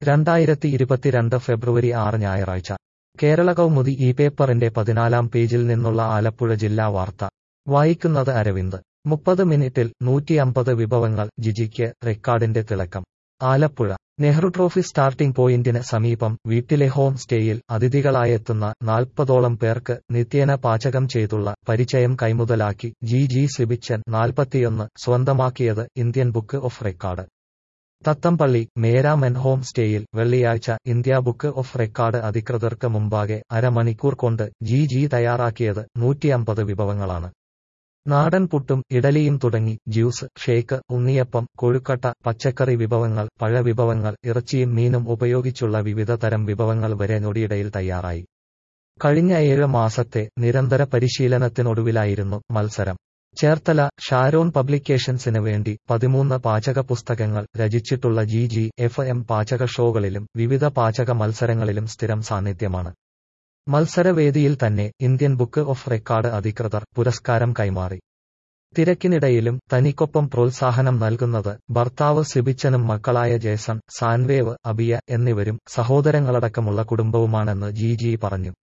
2022 ഫെബ്രുവരി 6 ഞായറാഴ്ച കേരള കൗമുദി ഈ പേപ്പറിന്റെ 14 പേജിൽ നിന്നുള്ള ആലപ്പുഴ ജില്ലാ വാർത്ത വായിക്കുന്നത് അരവിന്ദ്. 30 മിനിറ്റിൽ 150 വിഭവങ്ങൾ ജിജിക്ക് റെക്കോർഡിന്റെ തിളക്കം. ആലപ്പുഴ നെഹ്റു ട്രോഫി സ്റ്റാർട്ടിംഗ് പോയിന്റിന് സമീപം വീട്ടിലെ ഹോം സ്റ്റേയിൽ അതിഥികളായെത്തുന്ന 40ഓളം പേർക്ക് നിത്യേന പാചകം ചെയ്തുള്ള പരിചയം കൈമുതലാക്കി ജി സിബിച്ചൻ 41 സ്വന്തമാക്കിയത് Indian book of record. Thathampally മേരാമൻ ഹോം സ്റ്റേയിൽ വെള്ളിയാഴ്ച ഇന്ത്യ ബുക്ക് ഓഫ് റെക്കോർഡ് അധികൃതർക്ക് മുമ്പാകെ അരമണിക്കൂർ കൊണ്ട് ജി തയ്യാറാക്കിയത് 150 വിഭവങ്ങളാണ്. നാടൻ പുട്ടും ഇഡലിയും തുടങ്ങി ജ്യൂസ്, ഷേക്ക്, ഉണ്ണിയപ്പം, കൊഴുക്കട്ട, പച്ചക്കറി വിഭവങ്ങൾ, പഴവിഭവങ്ങൾ, ഇറച്ചിയും മീനും ഉപയോഗിച്ചുള്ള വിവിധ തരം വിഭവങ്ങൾ വരെ ഞൊടിയിടയിൽ തയ്യാറായി. കഴിഞ്ഞ 7 മാസത്തെ നിരന്തര പരിശീലനത്തിനൊടുവിലായിരുന്നു മത്സരം. ചേർത്തല ഷാരോൺ പബ്ലിക്കേഷൻസിന് വേണ്ടി 13 പാചക പുസ്തകങ്ങൾ രചിച്ചിട്ടുള്ള FM പാചക ഷോകളിലും വിവിധ പാചക മത്സരങ്ങളിലും സ്ഥിരം സാന്നിധ്യമാണ്. മത്സരവേദിയിൽ തന്നെ ഇന്ത്യൻ ബുക്ക് ഓഫ് റെക്കോർഡ് അധികൃതർ പുരസ്കാരം കൈമാറി. തിരക്കിനിടയിലും തനിക്കൊപ്പം പ്രോത്സാഹനം നൽകുന്നത് ഭർത്താവ് സിബിച്ചനും മക്കളായ ജേസൺ, സാൻവേവ്, അബിയ എന്നിവരും സഹോദരങ്ങളടക്കമുള്ള കുടുംബവുമാണെന്ന് ജി പറഞ്ഞു.